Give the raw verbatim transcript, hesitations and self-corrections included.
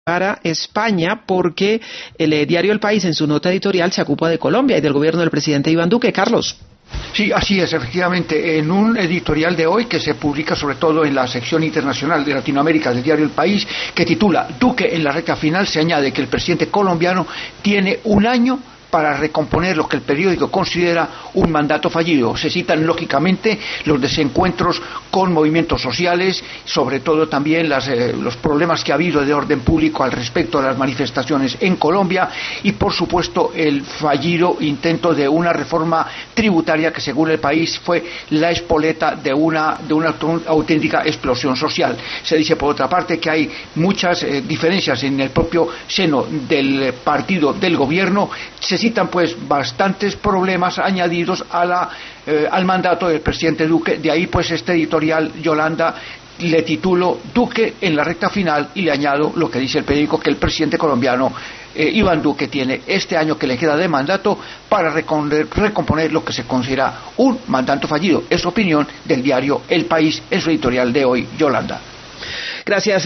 para España, porque el eh, diario El País en su nota editorial se ocupa de Colombia y del gobierno del presidente Iván Duque. Carlos. Sí, así es, efectivamente. En un editorial de hoy que se publica sobre todo en la sección internacional de Latinoamérica del diario El País, que titula Duque en la recta final, se añade que el presidente colombiano tiene un año para recomponer lo que el periódico considera un mandato fallido. Se citan lógicamente los desencuentros con movimientos sociales, sobre todo también las, eh, los problemas que ha habido de orden público al respecto de las manifestaciones en Colombia y por supuesto el fallido intento de una reforma tributaria que según El País fue la espoleta de una, de una auténtica explosión social. Se dice por otra parte que hay muchas eh, diferencias en el propio seno del partido del gobierno. Se citan pues bastantes problemas añadidos a la, eh, al mandato del presidente Duque. De ahí pues este editorial, Yolanda, le titulo Duque en la recta final y le añado lo que dice el periódico, que el presidente colombiano eh, Iván Duque tiene este año que le queda de mandato para recomponer lo que se considera un mandato fallido. Es opinión del diario El País en su editorial de hoy, Yolanda. Gracias.